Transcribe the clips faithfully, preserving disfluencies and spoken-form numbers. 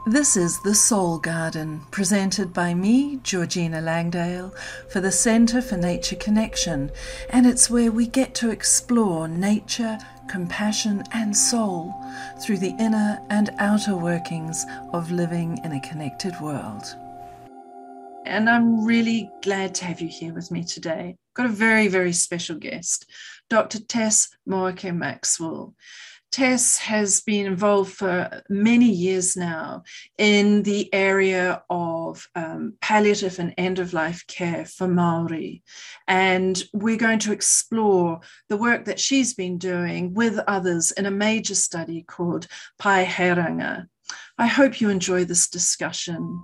This is The Soul Garden, presented by me, Georgina Langdale, for the Centre for Nature Connection, and it's where we get to explore nature, compassion and soul through the inner and outer workings of living in a connected world. And I'm really glad to have you here with me today. I've got a very, very special guest, Doctor Tess Moake-Maxwell. Tess has been involved for many years now in the area of um, palliative and end-of-life care for Māori. And we're going to explore the work that she's been doing with others in a major study called Paeheranga. I hope you enjoy this discussion.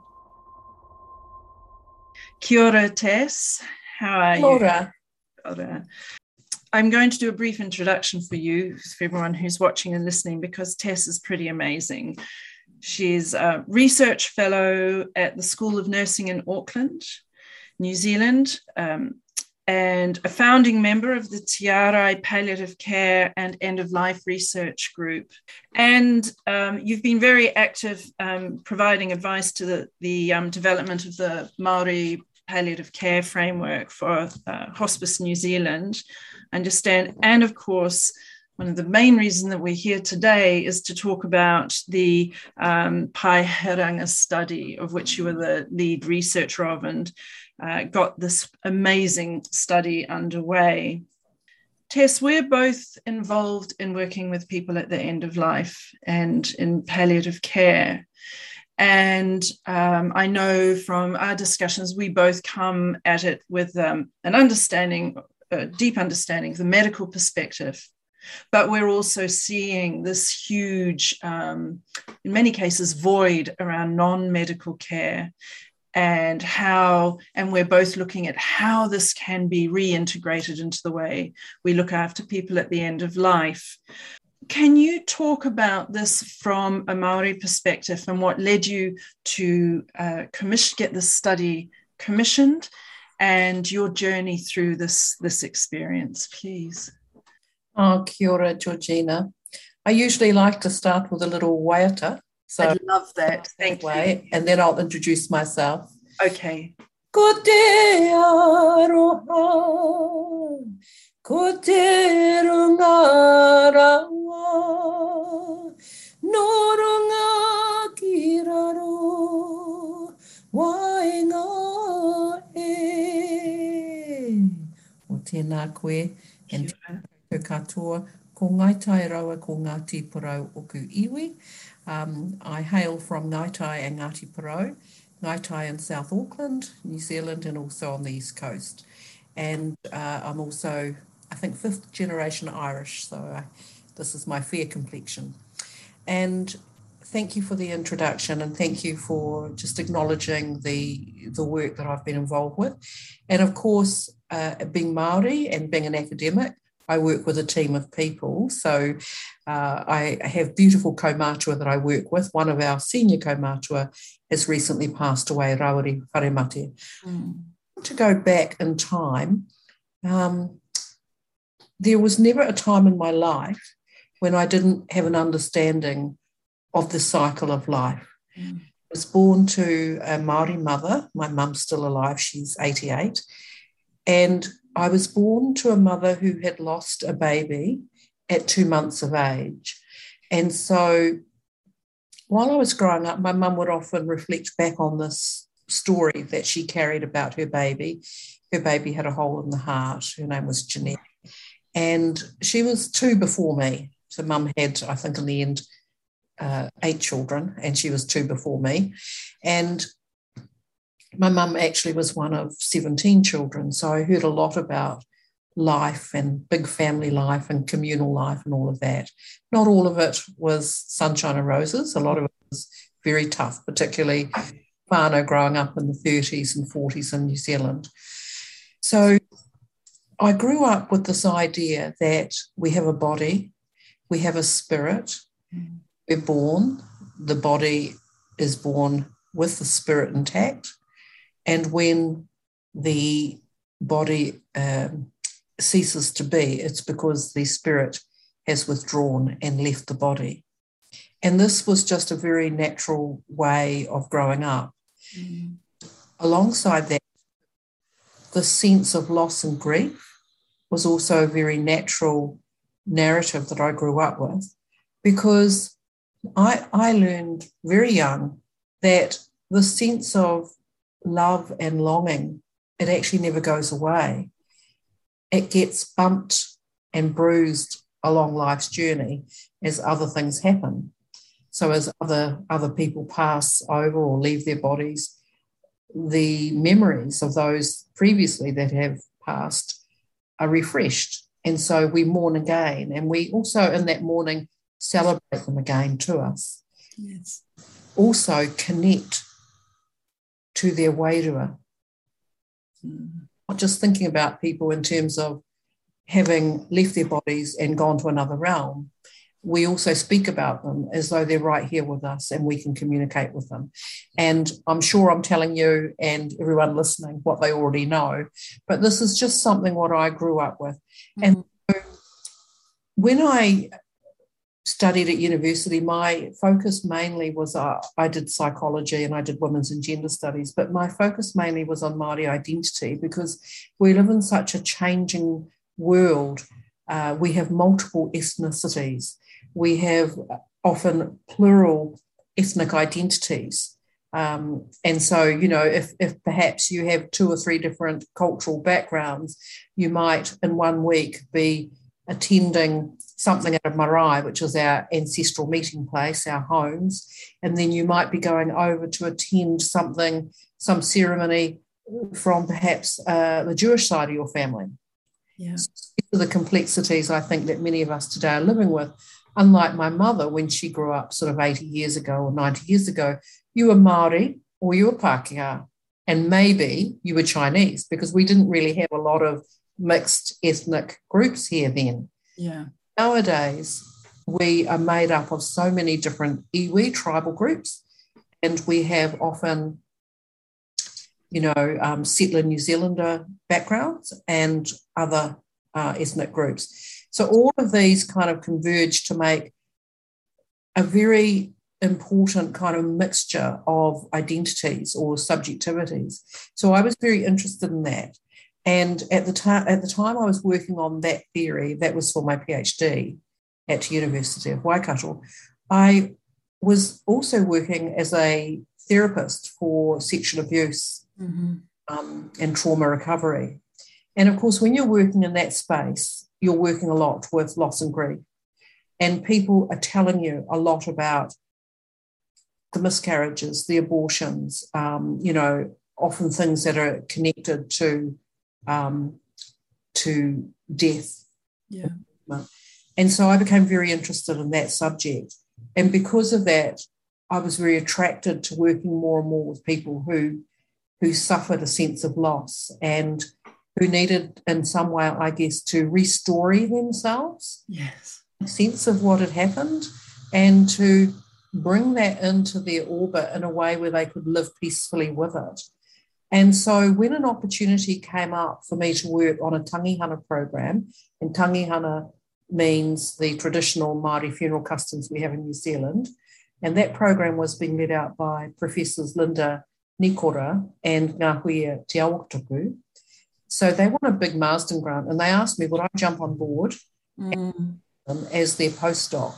Kia ora, Tess. How are you? Kia ora. I'm going to do a brief introduction for you, for everyone who's watching and listening, because Tess is pretty amazing. She's a research fellow at the School of Nursing in Auckland, New Zealand, um, and a founding member of the Te Arai Palliative Care and End-of-Life Research Group. And um, you've been very active um, providing advice to the, the um, development of the Māori palliative care framework for uh, Hospice New Zealand. Understand, and of course, one of the main reasons that we're here today is to talk about the um, Paeheranga study, of which you were the lead researcher of, and uh, got this amazing study underway. Tess, we're both involved in working with people at the end of life and in palliative care. And um, I know from our discussions, we both come at it with um, an understanding, a deep understanding of the medical perspective, but we're also seeing this huge, um, in many cases, void around non-medical care and how, and we're both looking at how this can be reintegrated into the way we look after people at the end of life. Can you talk about this from a Māori perspective and what led you to uh, commission, get this study commissioned and your journey through this, this experience, please? Oh, kia ora, Georgina. I usually like to start with a little waiata. So I love that. Thank way, you. And then I'll introduce myself. Okay. Ko te aroha, ko te runga rawa, no runga ki raro, wainga e. O tēnā koe, and te katoa, ko Ngaitai Rawa, ko Ngāti Porou oku iwi. Um, I hail from Ngaitai and Ngāti Porou, Ngaitai in South Auckland, New Zealand, and also on the East Coast. And uh, I'm also, I think, fifth generation Irish, so I, this is my fair complexion. And thank you for the introduction, and thank you for just acknowledging the, the work that I've been involved with. And of course, uh, being Māori and being an academic, I work with a team of people. So uh, I have beautiful kaumātua that I work with. One of our senior kaumātua has recently passed away, Rawiri Wharemate. Mm. To go back in time, um, there was never a time in my life when I didn't have an understanding of the cycle of life. Mm. I was born to a Māori mother. My mum's still alive. She's eighty-eight. And I was born to a mother who had lost a baby at two months of age. And so while I was growing up, my mum would often reflect back on this story that she carried about her baby. Her baby had a hole in the heart. Her name was Jeanette. And she was two before me. So mum had, I think in the end, uh, eight children, and she was two before me. And my mum actually was one of seventeen children, so I heard a lot about life and big family life and communal life and all of that. Not all of it was sunshine and roses. A lot of it was very tough, particularly whānau growing up in the thirties and forties in New Zealand. So I grew up with this idea that we have a body, we have a spirit, we're born, the body is born with the spirit intact. And when the body um, ceases to be, it's because the spirit has withdrawn and left the body. And this was just a very natural way of growing up. Mm. Alongside that, the sense of loss and grief was also a very natural narrative that I grew up with, because I, I learned very young that the sense of love and longing, it actually never goes away. It gets bumped and bruised along life's journey as other things happen. So as other, other people pass over or leave their bodies, the memories of those previously that have passed are refreshed. And so we mourn again. And we also, in that mourning, celebrate them again to us. Yes. Also connect to their wairua. Mm. Not just thinking about people in terms of having left their bodies and gone to another realm. We also speak about them as though they're right here with us and we can communicate with them. And I'm sure I'm telling you and everyone listening what they already know, but this is just something what I grew up with. Mm-hmm. And so when I studied at university, my focus mainly was, uh, I did psychology and I did women's and gender studies, but my focus mainly was on Māori identity, because we live in such a changing world. Uh, we have multiple ethnicities. We have often plural ethnic identities. Um, and so, you know, if, if perhaps you have two or three different cultural backgrounds, you might in one week be attending something at a marae, which is our ancestral meeting place, our homes, and then you might be going over to attend something, some ceremony from perhaps uh, the Jewish side of your family. Yeah. So these are the complexities I think that many of us today are living with. Unlike my mother, when she grew up sort of eighty years ago or ninety years ago, you were Māori or you were Pākehā, and maybe you were Chinese, because we didn't really have a lot of mixed ethnic groups here then. Yeah. Nowadays, we are made up of so many different iwi tribal groups, and we have often, you know, um, settler New Zealander backgrounds and other uh, ethnic groups. So all of these kind of converge to make a very important kind of mixture of identities or subjectivities. So I was very interested in that. And at the time, at the time I was working on that theory, that was for my PhD at University of Waikato, I was also working as a therapist for sexual abuse mm-hmm. um, and trauma recovery. And of course, when you're working in that space, you're working a lot with loss and grief. And people are telling you a lot about the miscarriages, the abortions, um, you know, often things that are connected to um, to death. Yeah. And so I became very interested in that subject. And because of that, I was very attracted to working more and more with people who who suffered a sense of loss and who needed in some way, I guess, to restory themselves. Yes. A sense of what had happened, and to bring that into their orbit in a way where they could live peacefully with it. And so when an opportunity came up for me to work on a tangihana program, and tangihana means the traditional Māori funeral customs we have in New Zealand, and that program was being led out by Professors Linda Nikora and Ngahuia Te Awatuku. So they won a big Marsden grant, and they asked me would I jump on board mm. as their postdoc.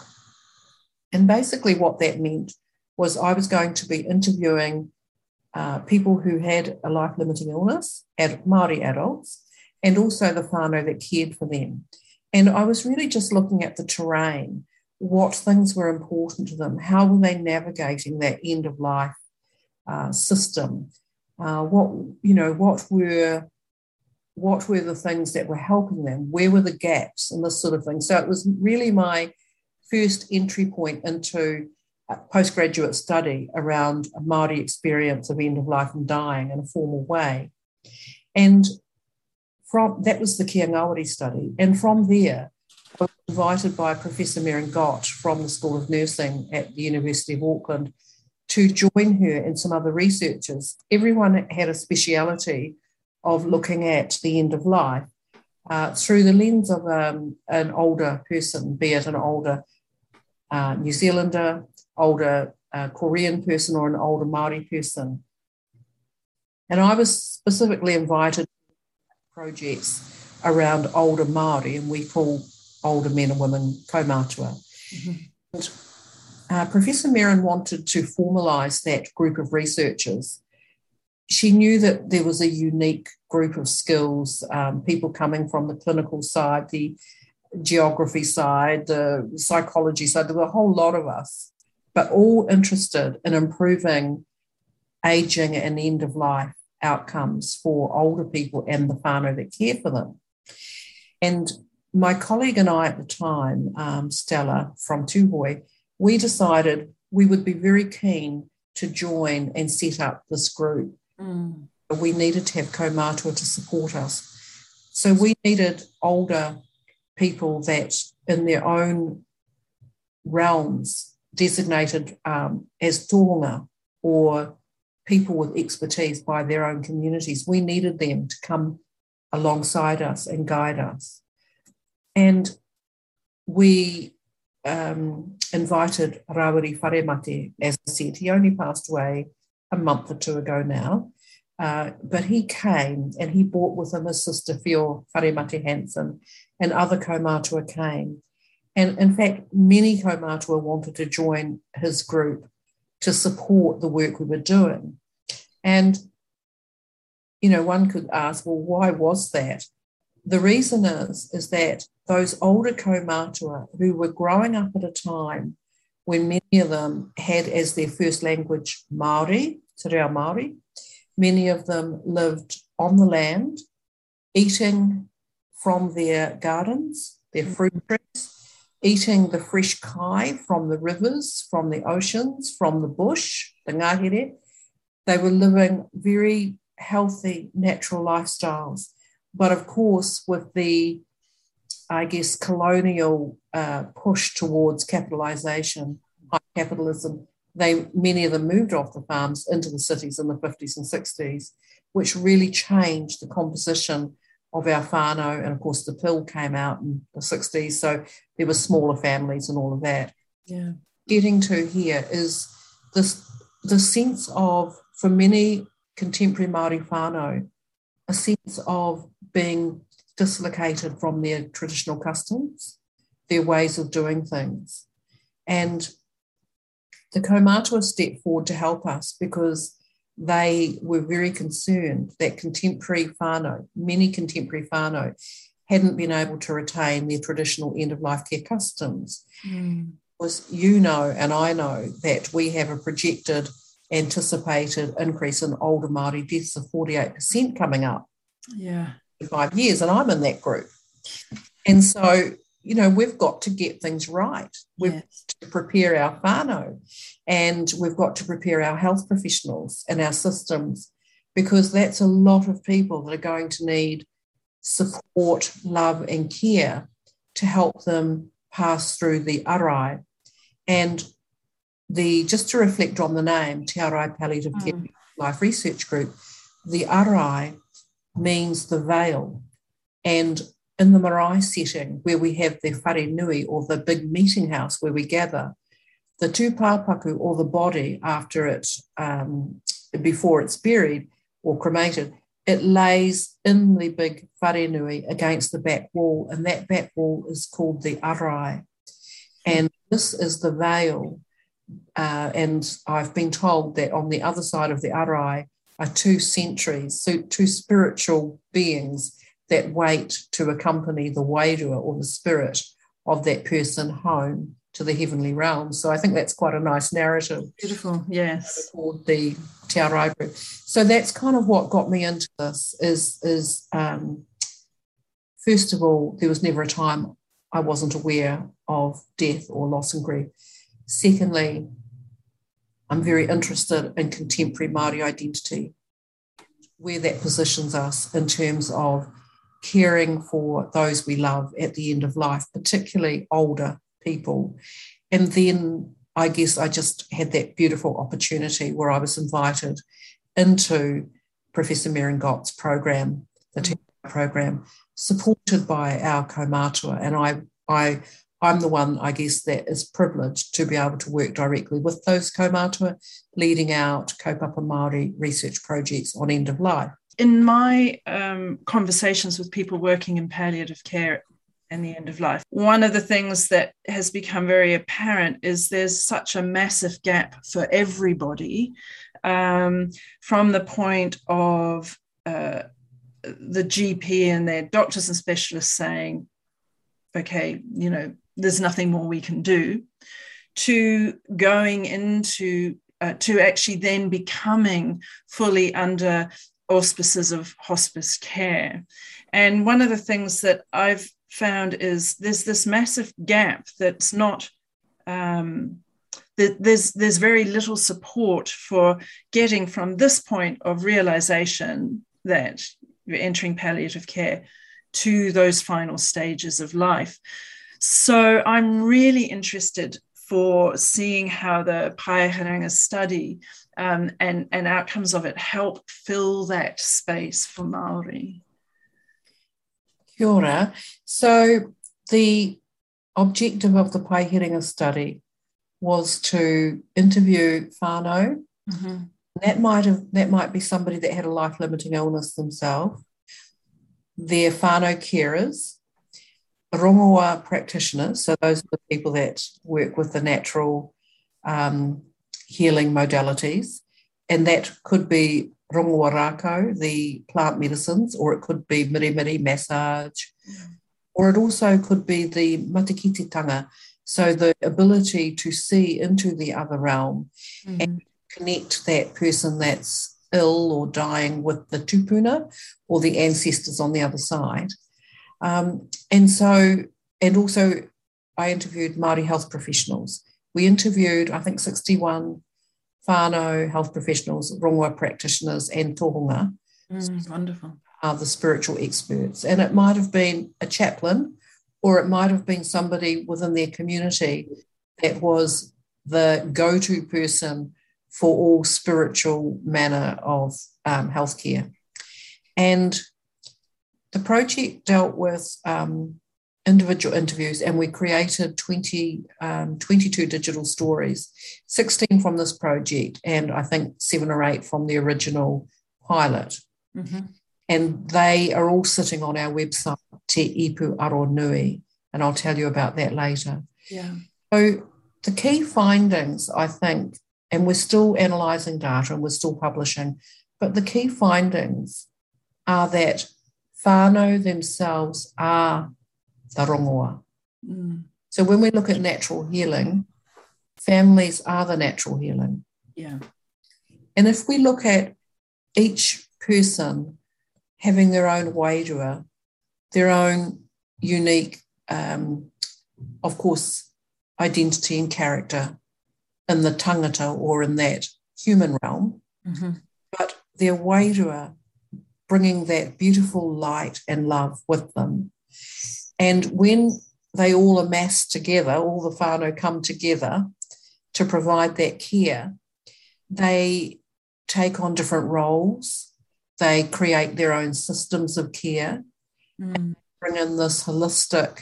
And basically what that meant was I was going to be interviewing uh, people who had a life-limiting illness, ad- Māori adults, and also the whānau that cared for them. And I was really just looking at the terrain, what things were important to them, how were they navigating that end-of-life uh, system, uh, what, you know, what were... what were the things that were helping them, where were the gaps and this sort of thing. So it was really my first entry point into a postgraduate study around a Māori experience of end of life and dying in a formal way. And from that was the Kia Ngāwari study. And from there, I was invited by Professor Merrin Gott from the School of Nursing at the University of Auckland to join her and some other researchers. Everyone had a speciality of looking at the end of life uh, through the lens of um, an older person, be it an older uh, New Zealander, older uh, Korean person, or an older Māori person. And I was specifically invited to projects around older Māori, and we call older men and women kaumātua. Mm-hmm. And, uh, Professor Merrin wanted to formalise that group of researchers. She knew that there was a unique group of skills, um, people coming from the clinical side, the geography side, the psychology side. There were a whole lot of us, but all interested in improving ageing and end-of-life outcomes for older people and the whānau that care for them. And my colleague and I at the time, um, Stella from Tūhoe, we decided we would be very keen to join and set up this group. Mm. We needed to have kaumātua to support us. So we needed older people that in their own realms designated um, as tohunga or people with expertise by their own communities. We needed them to come alongside us and guide us. And we um, invited Rawiri Wharemate, as I said. He only passed away a month or two ago now, uh, but he came and he brought with him his sister Whio Wharemate Hansen, and other kaumātua came. And in fact, many kaumātua wanted to join his group to support the work we were doing. And, you know, one could ask, well, why was that? The reason is, is that those older kaumātua who were growing up at a time when many of them had as their first language Māori, te reo Māori, many of them lived on the land, eating from their gardens, their fruit trees, eating the fresh kai from the rivers, from the oceans, from the bush, the ngahere. They were living very healthy, natural lifestyles. But of course, with the, I guess, colonial uh, push towards capitalisation, high capitalism, they many of them moved off the farms into the cities in the fifties and sixties, which really changed the composition of our whānau. And of course, the pill came out in the sixties, so there were smaller families and all of that. Yeah. Getting to here is this the sense of, for many contemporary Māori whānau, a sense of being dislocated from their traditional customs, their ways of doing things. And the kaumātua stepped forward to help us because they were very concerned that contemporary whānau, many contemporary whānau, hadn't been able to retain their traditional end-of-life care customs. Mm. Because you know and I know that we have a projected anticipated increase in older Māori deaths of forty-eight percent coming up. Yeah. In five years, and I'm in that group. And so, you know, we've got to get things right. We've yes. got to prepare our whānau, and we've got to prepare our health professionals and our systems, because that's a lot of people that are going to need support, love and care to help them pass through the arai. And the just to reflect on the name, Te Arai Palliative mm. Care Life Research Group, the arai means the veil. And in the marae setting, where we have the whare nui, or the big meeting house where we gather, the tūpāpaku, or the body after it, um, before it's buried or cremated, it lays in the big whare nui against the back wall, and that back wall is called the arai. And this is the veil. Uh, and I've been told that on the other side of the arai are two sentries, so two spiritual beings that wait to accompany the wairua, or the spirit of that person, home to the heavenly realm. So I think that's quite a nice narrative. Beautiful, yes. Called the Te Arai Group. So that's kind of what got me into this, is, is um, first of all, there was never a time I wasn't aware of death or loss and grief. Secondly, I'm very interested in contemporary Māori identity, where that positions us in terms of caring for those we love at the end of life, particularly older people. And then I guess I just had that beautiful opportunity where I was invited into Professor Merrin Gott's program, the Te Arai program, supported by our kaumātua. And I, I I'm the one, I guess, that is privileged to be able to work directly with those kaumātua, leading out kaupapa Māori research projects on end of life. In my um, conversations with people working in palliative care and the end of life, one of the things that has become very apparent is there's such a massive gap for everybody, um, from the point of uh, the G P and their doctors and specialists saying, okay, you know, there's nothing more we can do, to going into, uh, to actually then becoming fully under auspices of hospice care. And one of the things that I've found is there's this massive gap that's not, um, that there's, there's very little support for getting from this point of realization that you're entering palliative care to those final stages of life. So I'm really interested for seeing how the Paehuranga study um, and, and outcomes of it help fill that space for Māori. Kia ora. So the objective of the Paehuranga study was to interview whānau. Mm-hmm. That might have that might be somebody that had a life-limiting illness themselves, their whānau carers, rongoa practitioners, so those are the people that work with the natural um, healing modalities, and that could be rongoa rākau, the plant medicines, or it could be mirimiri massage, or it also could be the matikititanga, so the ability to see into the other realm mm-hmm. and connect that person that's ill or dying with the tupuna or the ancestors on the other side. Um, and so, and also I interviewed Māori health professionals. We interviewed, I think, sixty-one whānau health professionals, rongoa practitioners and tohunga. Mm, wonderful. Are the spiritual experts. And it might have been a chaplain, or it might have been somebody within their community that was the go-to person for all spiritual manner of um, healthcare. And the project dealt with um, individual interviews, and we created twenty, um, twenty-two digital stories, sixteen from this project, and I think seven or eight from the original pilot. Mm-hmm. And they are all sitting on our website, Te Ipu Aro Nui, and I'll tell you about that later. Yeah. So the key findings, I think, and we're still analysing data and we're still publishing, but the key findings are that whānau themselves are the rongoa. Mm. So when we look at natural healing, families are the natural healing. Yeah. And if we look at each person having their own wairua, their own unique, um, of course, identity and character in the tangata or in that human realm, mm-hmm. but their wairua bringing that beautiful light and love with them. And when they all amass together, all the whānau come together to provide that care, they take on different roles, they create their own systems of care, mm. and bring in this holistic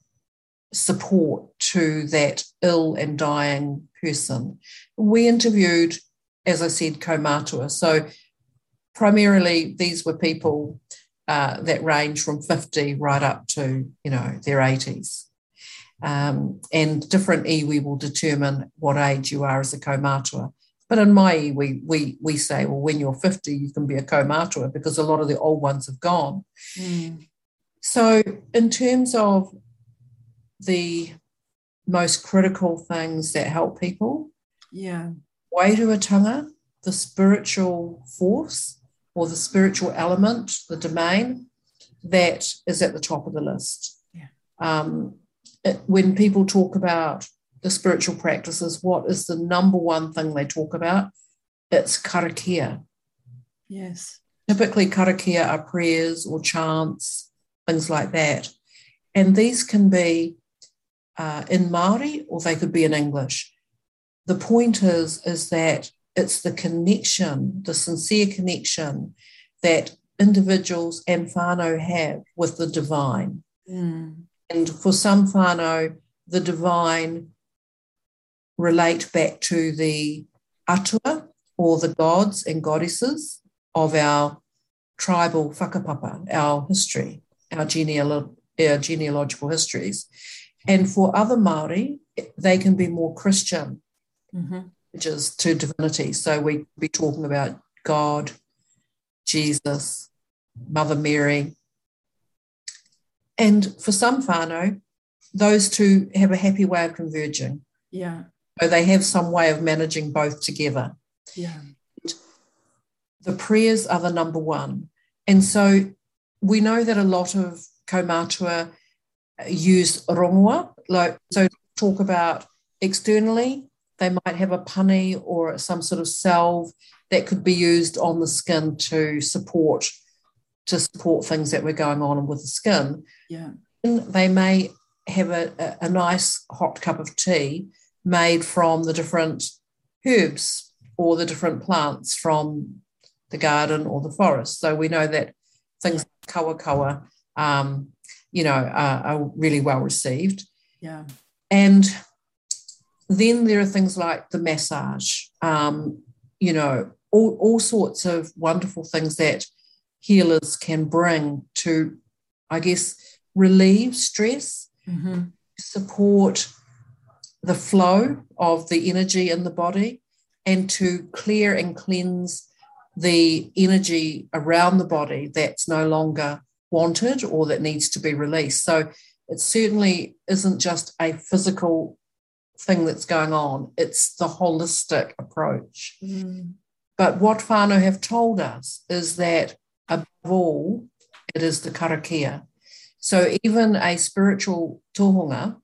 support to that ill and dying person. We interviewed, as I said, kaumātua. So primarily these were people uh, that range from fifty right up to, you know, their eighties. Um, and different iwi will determine what age you are as a kaumātua. But in my iwi, we, we say, well, when you're fifty, you can be a kaumātua because a lot of the old ones have gone. Mm. So in terms of the most critical things that help people, yeah, wairuatanga, the spiritual force or the spiritual element, the domain, that is at the top of the list. Yeah. Um, it, when people talk about the spiritual practices, what is the number one thing they talk about? It's karakia. Yes. Typically karakia are prayers or chants, things like that. And these can be uh, in Māori or they could be in English. The point is, is that it's the connection, the sincere connection that individuals and whānau have with the divine. Mm. And for some whānau, the divine relate back to the atua, or the gods and goddesses of our tribal whakapapa, our history, our, genealo- our genealogical histories. And for other Māori, they can be more Christian, mm-hmm. which is to divinity. So we could be talking about God, Jesus, Mother Mary. And for some whānau, those two have a happy way of converging. Yeah. So they have some way of managing both together. Yeah. The prayers are the number one. And so we know that a lot of kaumātua use rongoa. Like, so talk about externally, they might have a pani or some sort of salve that could be used on the skin to support to support things that were going on with the skin. Yeah. And they may have a, a, a nice hot cup of tea made from the different herbs or the different plants from the garden or the forest. So we know that things like kawa kawa, um, you know, are, are really well received. Yeah. And then there are things like the massage, um, you know, all, all sorts of wonderful things that healers can bring to, I guess, relieve stress, mm-hmm. support the flow of the energy in the body, and to clear and cleanse the energy around the body that's no longer wanted or that needs to be released. So it certainly isn't just a physical thing that's going on, it's the holistic approach. Mm. But what whānau have told us is that above all, it is the karakia. So even a spiritual tohunga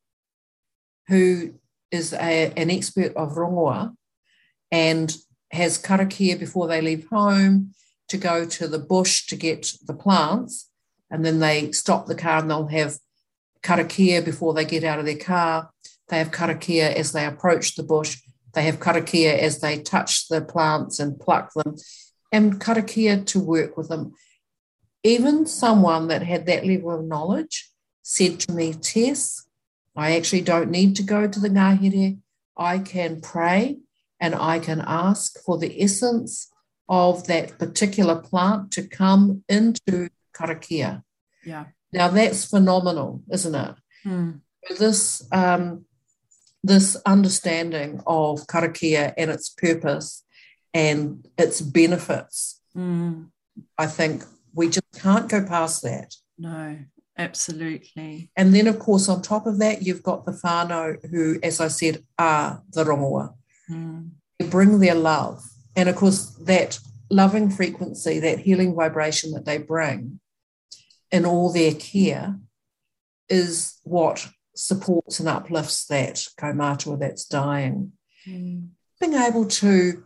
who is a, an expert of rongoa and has karakia before they leave home to go to the bush to get the plants, and then they stop the car and they'll have karakia before they get out of their car. They have karakia as they approach the bush. They have karakia as they touch the plants and pluck them, and karakia to work with them. Even someone that had that level of knowledge said to me, Tess, I actually don't need to go to the ngahere. I can pray and I can ask for the essence of that particular plant to come into karakia. Yeah. Now that's phenomenal, isn't it? Mm. This um, this understanding of karakia and its purpose and its benefits, mm. I think we just can't go past that. No, absolutely. And then, of course, on top of that, you've got the whānau who, as I said, are the rongoa. Mm. They bring their love. And, of course, that loving frequency, that healing vibration that they bring in all their care is what supports and uplifts that kaumātua that's dying. Mm. Being able to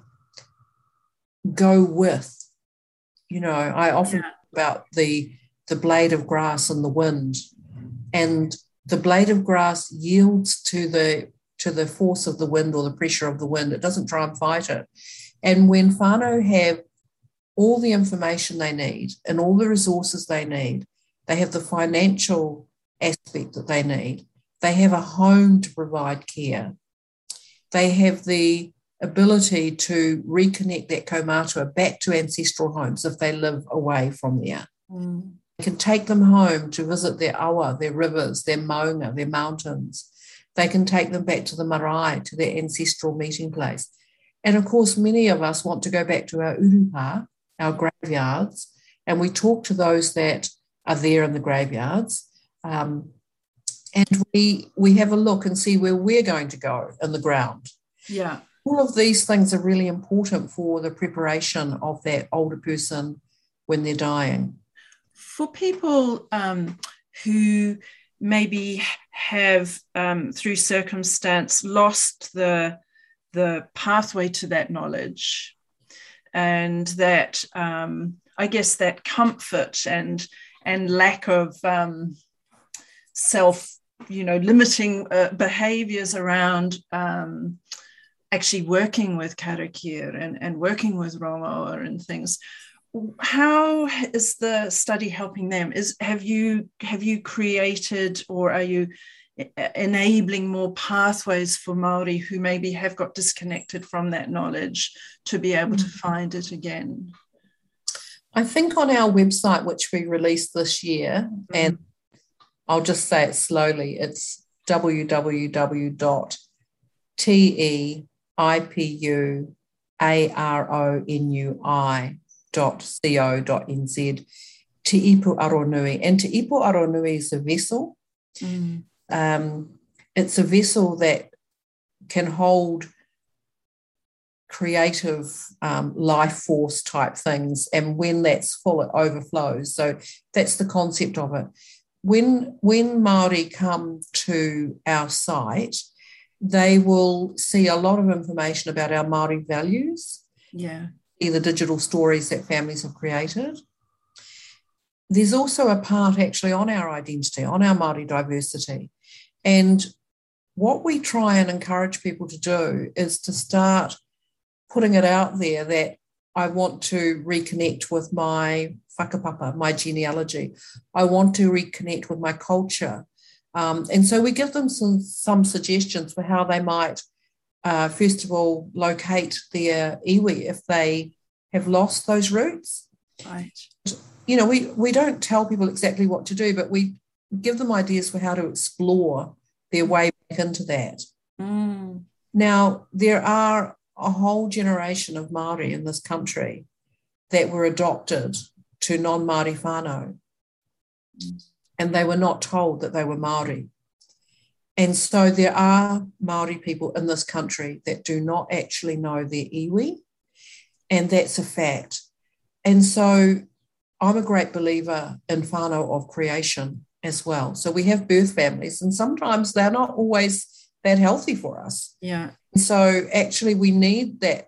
go with, you know, I often yeah. talk about the, the blade of grass in the wind, and the blade of grass yields to the to the force of the wind or the pressure of the wind. It doesn't try and fight it. And when whānau have all the information they need and all the resources they need, they have the financial aspect that they need, they have a home to provide care, they have the ability to reconnect that kaumātua back to ancestral homes if they live away from there. Mm. They can take them home to visit their awa, their rivers, their maunga, their mountains. They can take them back to the marae, to their ancestral meeting place. And of course, many of us want to go back to our urupa, our graveyards, and we talk to those that are there in the graveyards. Um, and we we have a look and see where we're going to go in the ground. Yeah. All of these things are really important for the preparation of that older person when they're dying. For people um, who maybe have, um, through circumstance, lost the, the pathway to that knowledge, and that, um, I guess, that comfort and, and lack of um, self, you know, limiting uh, behaviours around um, actually working with karakia and, and working with rongoa and things. How is the study helping them? Is have you have you created, or are you enabling more pathways for Māori who maybe have got disconnected from that knowledge to be able to find it again? I think on our website, which we released this year, mm. and I'll just say it slowly, it's w w w dot t e i p u a r o n u i dot co dot n z, Te Ipu Aronui. And Te Ipu Aronui is a vessel. Mm. Um, it's a vessel that can hold creative um, life force type things, and when that's full, it overflows. So that's the concept of it. When, when Māori come to our site, they will see a lot of information about our Māori values, yeah, the digital stories that families have created. There's also a part actually on our identity, on our Māori diversity. And what we try and encourage people to do is to start putting it out there that I want to reconnect with my whakapapa, my genealogy. I want to reconnect with my culture. Um, and so we give them some, some suggestions for how they might, uh, first of all, locate their iwi if they have lost those roots. Right. You know, we, we don't tell people exactly what to do, but we give them ideas for how to explore their way back into that. Mm. Now, there are a whole generation of Māori in this country that were adopted to non-Māori whānau, mm. and they were not told that they were Māori. And so there are Māori people in this country that do not actually know their iwi, and that's a fact. And so I'm a great believer in whānau of creation as well. So we have birth families, and sometimes they're not always that healthy for us. Yeah. So actually we need that,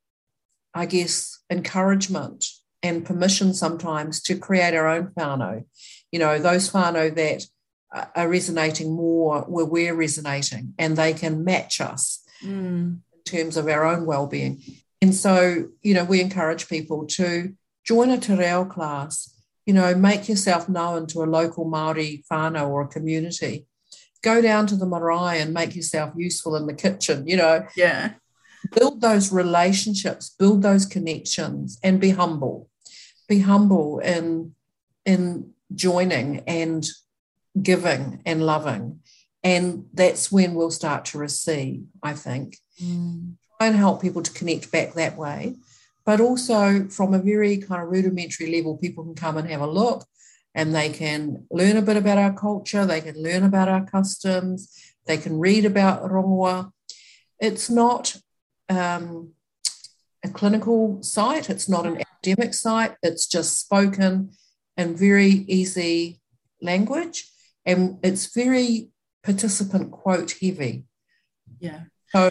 I guess, encouragement and permission sometimes to create our own whānau. You know, those whānau that are resonating more where we're resonating, and they can match us mm. in terms of our own well-being. And so, you know, we encourage people to join a te reo class, you know, make yourself known to a local Māori whānau or a community. Go down to the marae and make yourself useful in the kitchen, you know. Yeah. Build those relationships, build those connections, and be humble. Be humble in, in joining and giving and loving. And that's when we'll start to receive, I think. Mm. Try and help people to connect back that way. But also from a very kind of rudimentary level, people can come and have a look, and they can learn a bit about our culture, they can learn about our customs, they can read about rongoa. It's not um, a clinical site, it's not an academic site, it's just spoken in very easy language, and it's very participant quote heavy. Yeah. So,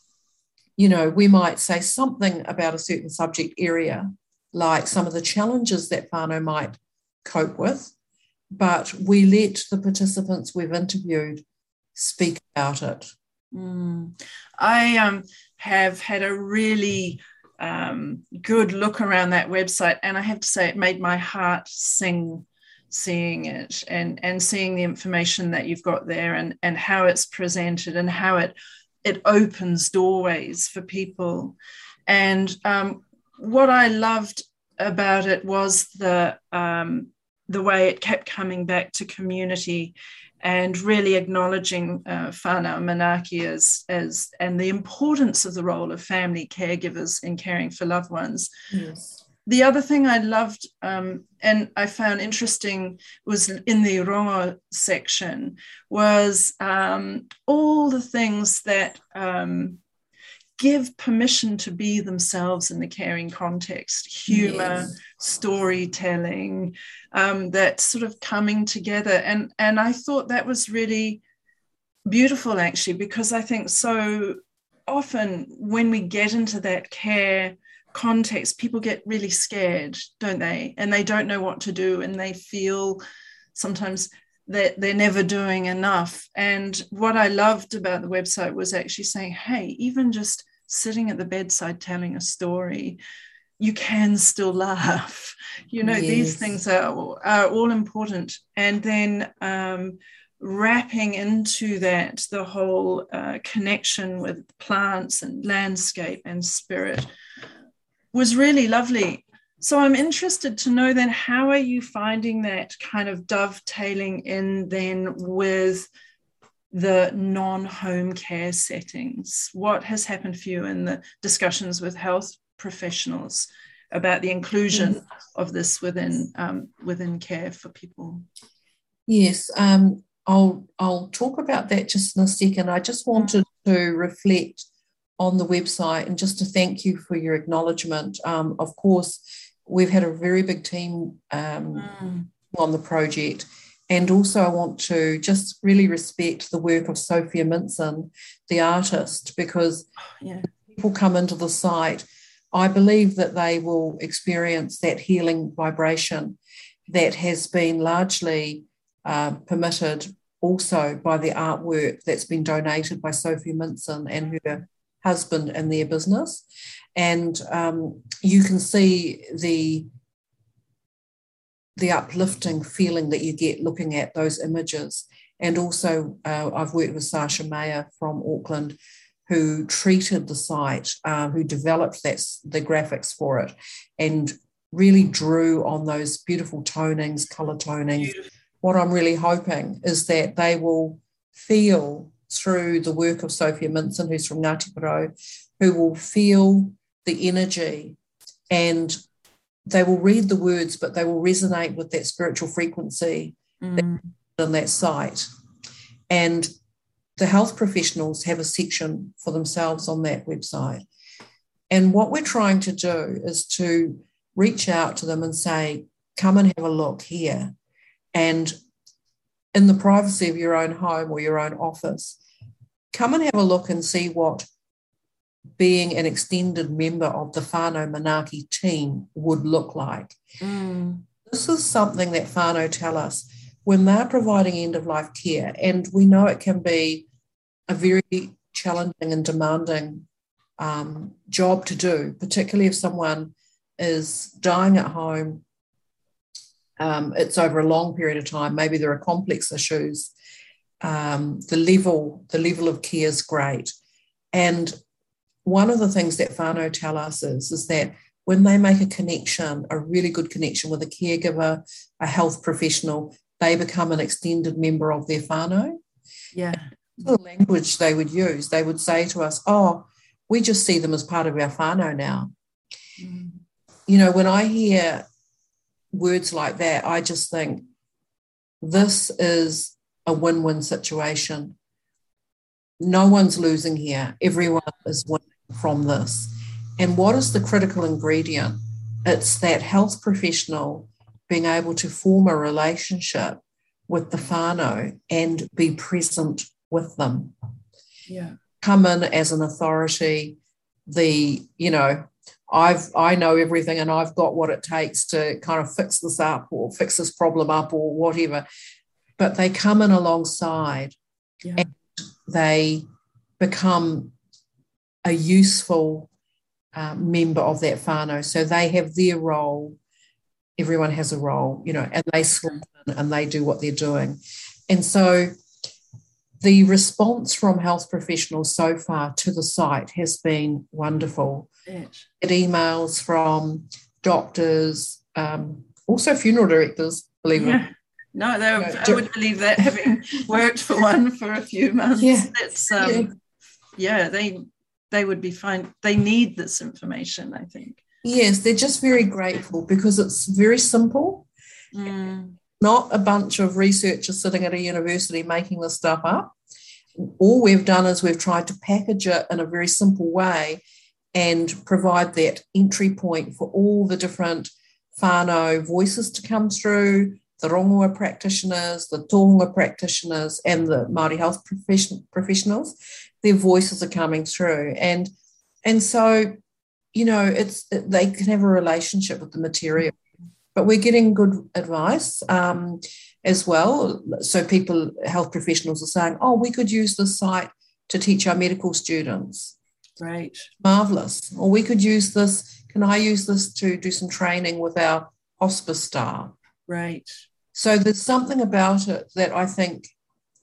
you know, we might say something about a certain subject area, like some of the challenges that whānau might cope with, but we let the participants we've interviewed speak about it. Mm. I um, have had a really um, good look around that website, and I have to say it made my heart sing seeing it and, and seeing the information that you've got there, and, and how it's presented and how it it opens doorways for people. And um, what I loved about it was the um, the way it kept coming back to community and really acknowledging uh, whānau manaaki as, as, and the importance of the role of family caregivers in caring for loved ones. Yes. The other thing I loved um, and I found interesting was in the rongo section was um, all the things that um, give permission to be themselves in the caring context, humour, yes. storytelling, um, that sort of coming together. And, and I thought that was really beautiful, actually, because I think so often when we get into that care context, people get really scared, don't they? And they don't know what to do, and they feel sometimes that they're never doing enough. And what I loved about the website was actually saying, hey, even just sitting at the bedside telling a story, you can still laugh. You know, yes. These things are, are all important. And then um, wrapping into that the whole uh, connection with plants and landscape and spirit was really lovely. So I'm interested to know then, how are you finding that kind of dovetailing in then with the non-home care settings? What has happened for you in the discussions with health professionals about the inclusion yes. of this within um, within care for people? Yes, um, I'll I'll talk about that just in a second. I just wanted to reflect on the website and just to thank you for your acknowledgement. Um, of course, we've had a very big team um, mm. on the project. And also I want to just really respect the work of Sophia Minson, the artist, because yeah. people come into the site, I believe that they will experience that healing vibration that has been largely uh, permitted also by the artwork that's been donated by Sophia Minson and her husband and their business. And um, you can see the the uplifting feeling that you get looking at those images. And also uh, I've worked with Sasha Mayer from Auckland, who treated the site, uh, who developed that, the graphics for it and really drew on those beautiful tonings, colour tonings. What I'm really hoping is that they will feel through the work of Sophia Minson, who's from Ngāti Porou, who will feel the energy, and they will read the words, but they will resonate with that spiritual frequency mm. on that site. And the health professionals have a section for themselves on that website. And what we're trying to do is to reach out to them and say, come and have a look here. And in the privacy of your own home or your own office, come and have a look and see what being an extended member of the whānau Manaaki team would look like. Mm. This is something that whānau tell us when they're providing end-of-life care, and we know it can be a very challenging and demanding um, job to do, particularly if someone is dying at home. Um, it's over a long period of time. Maybe there are complex issues. Um, the level, the level of care is great. And one of the things that whānau tell us is, is that when they make a connection, a really good connection with a caregiver, a health professional, they become an extended member of their whānau. Yeah. The language they would use, they would say to us, oh, we just see them as part of our whānau now. Mm. You know, when I hear words like that, I just think this is a win-win situation. No one's losing here. Everyone is winning from this. And what is the critical ingredient? It's that health professional being able to form a relationship with the whānau and be present with them. Yeah. Come in as an authority, the, you know, I've I know everything and I've got what it takes to kind of fix this up or fix this problem up or whatever. But they come in alongside yeah. and they become a useful uh, member of that whānau. So they have their role. Everyone has a role, you know, and they slip in and they do what they're doing. And so the response from health professionals so far to the site has been wonderful. Yes. Get emails from doctors, um, also funeral directors, believe yeah. it. No, they were, I would believe that, having worked for one for a few months. Yeah. That's um, yeah. yeah, they they would be fine. They need this information, I think. Yes, they're just very grateful because it's very simple. Mm. Not a bunch of researchers sitting at a university making this stuff up. All we've done is we've tried to package it in a very simple way and provide that entry point for all the different whānau voices to come through, the rongoa practitioners, the tohunga practitioners, and the Māori health profession, professionals. Their voices are coming through. And, and so, you know, it's they can have a relationship with the material. But we're getting good advice um, as well. So people, health professionals are saying, oh, we could use this site to teach our medical students. Right. Marvellous. Or we could use this, can I use this to do some training with our hospice staff? Right. So there's something about it that I think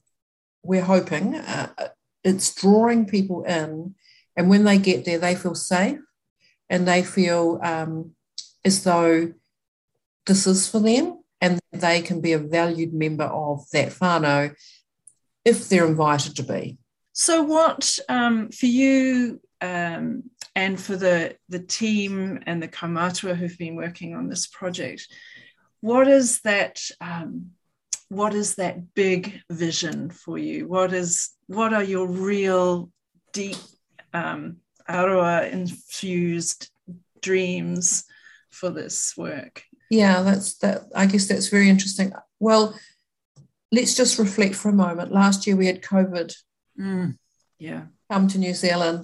we're hoping uh, it's drawing people in, and when they get there, they feel safe and they feel um, as though this is for them and they can be a valued member of that whānau if they're invited to be. So what, um, for you um, and for the, the team and the kaumātua who've been working on this project, what is that um, what is that big vision for you? What is what are your real deep um, aroa infused dreams for this work? Yeah, that's that. I guess that's very interesting. Well, let's just reflect for a moment. Last year we had COVID mm, yeah. come to New Zealand,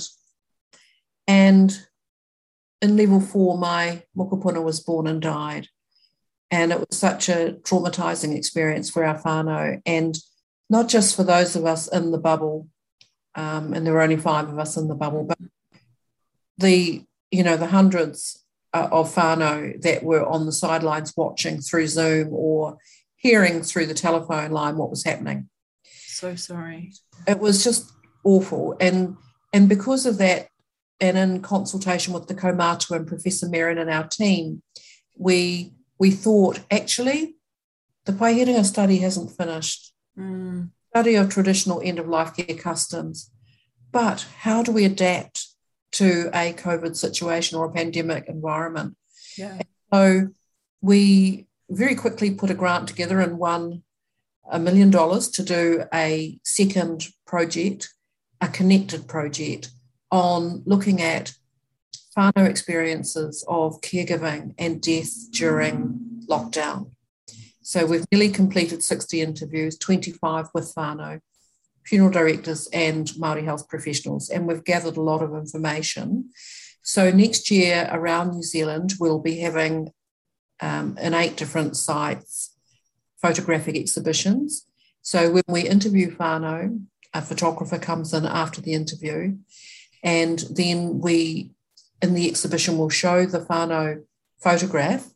and in level four, my mokopuna was born and died. And it was such a traumatising experience for our whānau, and not just for those of us in the bubble, um, and there were only five of us in the bubble, but the, you know, the hundreds uh, of whānau that were on the sidelines watching through Zoom or hearing through the telephone line what was happening. So sorry. It was just awful. And, and because of that, and in consultation with the kaumātua and Professor Merrin and our team, we... we thought, actually, the Paeherenga study hasn't finished. Mm. Study of traditional end-of-life care customs. But how do we adapt to a COVID situation or a pandemic environment? Yeah. And so we very quickly put a grant together and won a million dollars to do a second project, a connected project, on looking at whānau experiences of caregiving and death during lockdown. So we've nearly completed sixty interviews, twenty-five with whānau, funeral directors and Māori health professionals, and we've gathered a lot of information. So next year around New Zealand, we'll be having um, in eight different sites, photographic exhibitions. So when we interview whānau, a photographer comes in after the interview, and then we in the exhibition, we'll show the whānau photograph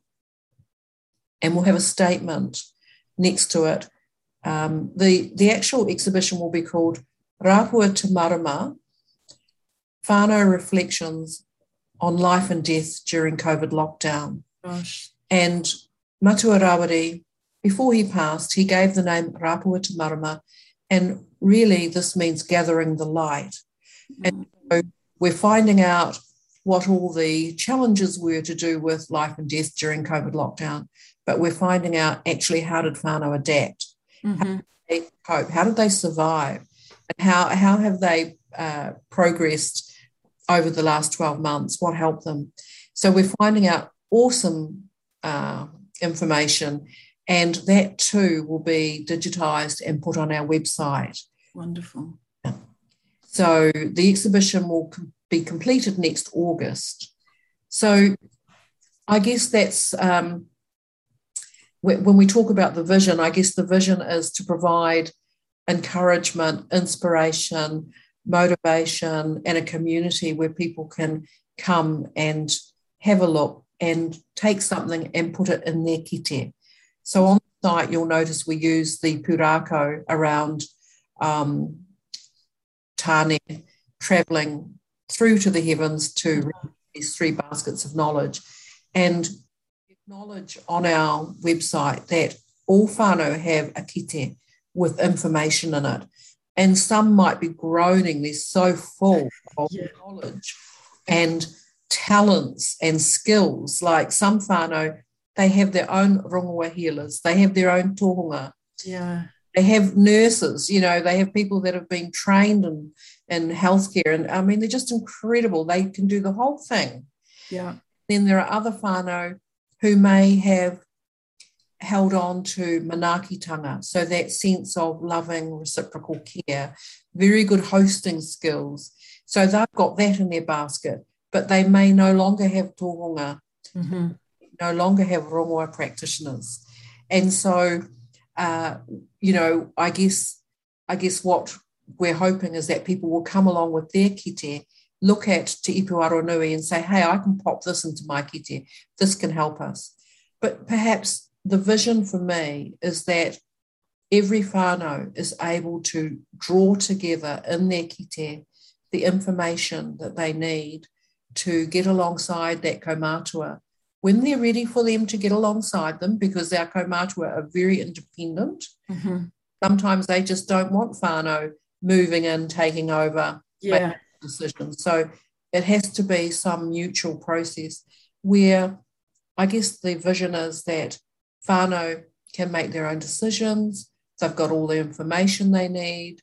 and we'll have a statement next to it. Um, the, the actual exhibition will be called Rapua Te Marama, Whānau Reflections on Life and Death During COVID Lockdown. Gosh. And Matua Rawari, before he passed, he gave the name Rapua Te Marama, and really this means gathering the light. Mm. And so we're finding out what all the challenges were to do with life and death during COVID lockdown, but we're finding out actually how did whānau adapt, mm-hmm. how did they cope, how did they survive, and how, how have they uh, progressed over the last twelve months, what helped them. So we're finding out awesome uh, information, and that too will be digitised and put on our website. Wonderful. So the exhibition will be completed next August. So I guess that's, um, when we talk about the vision, I guess the vision is to provide encouragement, inspiration, motivation, and a community where people can come and have a look and take something and put it in their kite. So on the site, you'll notice we use the pūrākau around um, tāne, travelling through to the heavens to these three baskets of knowledge, and acknowledge on our website that all whānau have a kite with information in it, and some might be groaning, they're so full of yeah. knowledge and talents and skills. Like some whānau, they have their own rongoa healers, they have their own tohunga. Yeah. They have nurses, you know, they have people that have been trained in, in healthcare. And I mean, they're just incredible. They can do the whole thing. Yeah. Then there are other whānau who may have held on to manaakitanga, so that sense of loving reciprocal care, very good hosting skills. So they've got that in their basket, but they may no longer have tohunga, mm-hmm. no longer have rongoa practitioners. And so, uh, you know, I guess, I guess what we're hoping is that people will come along with their kite, look at Te Ipu Aronui and say, hey, I can pop this into my kite. This can help us. But perhaps the vision for me is that every whānau is able to draw together in their kite the information that they need to get alongside that kaumātua when they're ready for them to get alongside them, because our kaumātua are very independent. Mm-hmm. Sometimes they just don't want whānau moving in, taking over, yeah. making decisions. So it has to be some mutual process where I guess the vision is that whānau can make their own decisions. They've got all the information they need.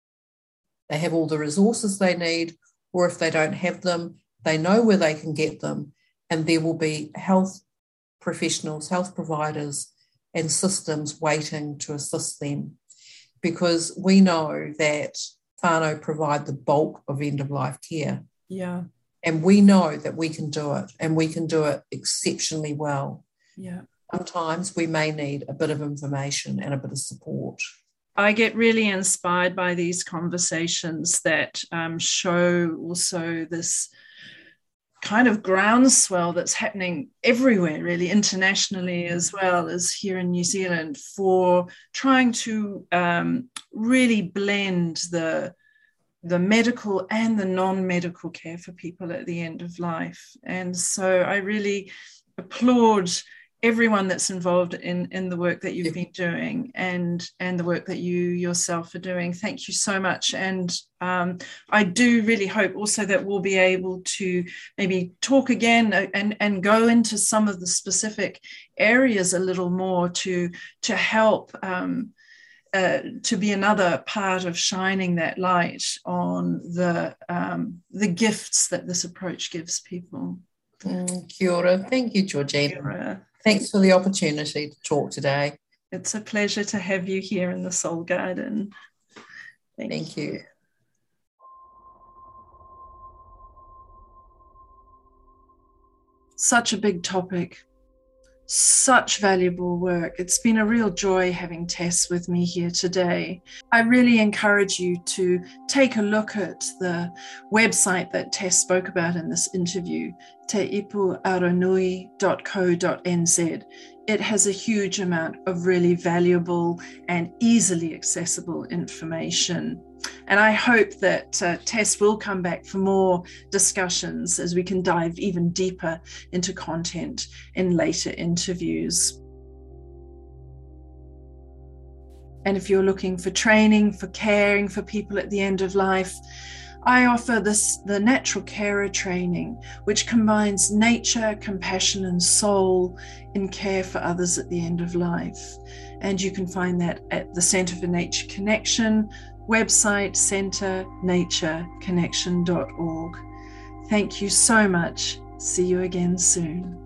They have all the resources they need, or if they don't have them, they know where they can get them. And there will be health professionals, health providers, and systems waiting to assist them, because we know that whānau provide the bulk of end-of-life care. Yeah. And we know that we can do it, and we can do it exceptionally well. Yeah. Sometimes we may need a bit of information and a bit of support. I get really inspired by these conversations that um, show also this kind of groundswell that's happening everywhere, really, internationally as well as here in New Zealand, for trying to um, really blend the the medical and the non-medical care for people at the end of life. And so I really applaud everyone that's involved in, in the work that you've been doing and, and the work that you yourself are doing. Thank you so much. And um, I do really hope also that we'll be able to maybe talk again and, and go into some of the specific areas a little more to, to help um, Uh, to be another part of shining that light on the um, the gifts that this approach gives people. Mm, kia ora. Thank you, Georgina. Kia ora. Thanks for the opportunity to talk today. It's a pleasure to have you here in the Soul Garden. Thank, Thank you. you. Such a big topic. Such valuable work. It's been a real joy having Tess with me here today. I really encourage you to take a look at the website that Tess spoke about in this interview, te ipu aranui dot co dot n z. It has a huge amount of really valuable and easily accessible information. And I hope that uh, Tess will come back for more discussions as we can dive even deeper into content in later interviews. And if you're looking for training, for caring for people at the end of life, I offer this, the Natural Carer training, which combines nature, compassion, and soul in care for others at the end of life. And you can find that at the Centre for Nature Connection website, centre nature connection dot org. Thank you so much. See you again soon.